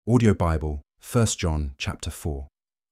Audio Bible, 1 John chapter 4.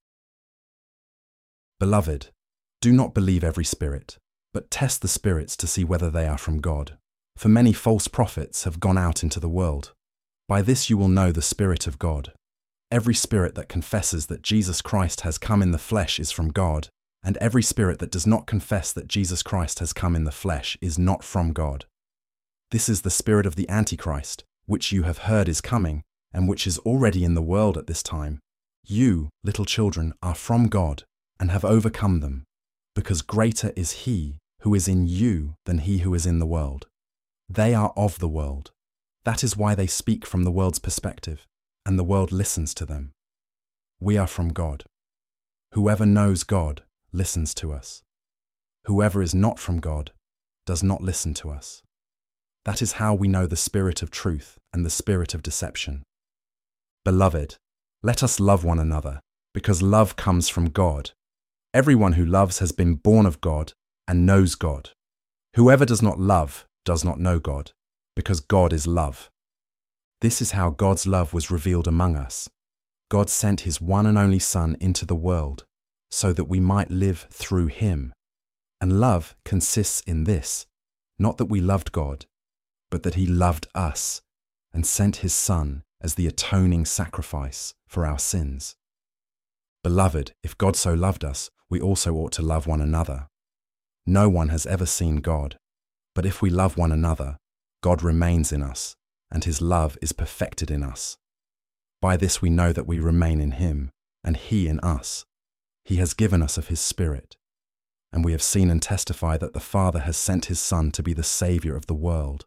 Beloved, do not believe every spirit, but test the spirits to see whether they are from God. For many false prophets have gone out into the world. By this you will know the Spirit of God. Every spirit that confesses that Jesus Christ has come in the flesh is from God, and every spirit that does not confess that Jesus Christ has come in the flesh is not from God. This is the spirit of the Antichrist, which you have heard is coming, and which is already in the world at this time. You, little children, are from God, and have overcome them, because greater is He who is in you than he who is in the world. They are of the world. That is why they speak from the world's perspective, and the world listens to them. We are from God. Whoever knows God listens to us. Whoever is not from God does not listen to us. That is how we know the spirit of truth and the spirit of deception. Beloved, let us love one another, because love comes from God. Everyone who loves has been born of God and knows God. Whoever does not love does not know God, because God is love. This is how God's love was revealed among us. God sent His one and only Son into the world, so that we might live through Him. And love consists in this, not that we loved God, but that He loved us and sent His Son as the atoning sacrifice for our sins. Beloved, if God so loved us, we also ought to love one another. No one has ever seen God, but if we love one another, God remains in us, and His love is perfected in us. By this we know that we remain in Him, and He in us. He has given us of His Spirit, and we have seen and testify that the Father has sent His Son to be the Saviour of the world.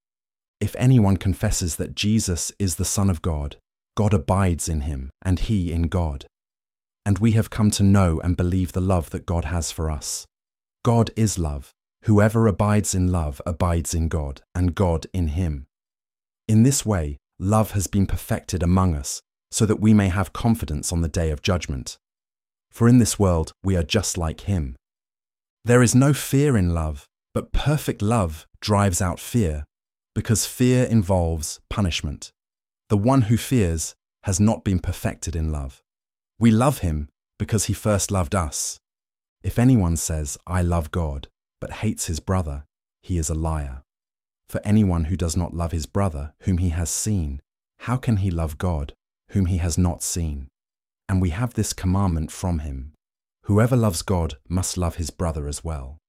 If anyone confesses that Jesus is the Son of God, God abides in him, and he in God. And we have come to know and believe the love that God has for us. God is love. Whoever abides in love abides in God, and God in him. In this way, love has been perfected among us, so that we may have confidence on the day of judgment. For in this world we are just like Him. There is no fear in love, but perfect love drives out fear, because fear involves punishment. The one who fears has not been perfected in love. We love Him because He first loved us. If anyone says, "I love God," but hates his brother, he is a liar. For anyone who does not love his brother whom he has seen, how can he love God whom he has not seen? And we have this commandment from Him: whoever loves God must love his brother as well.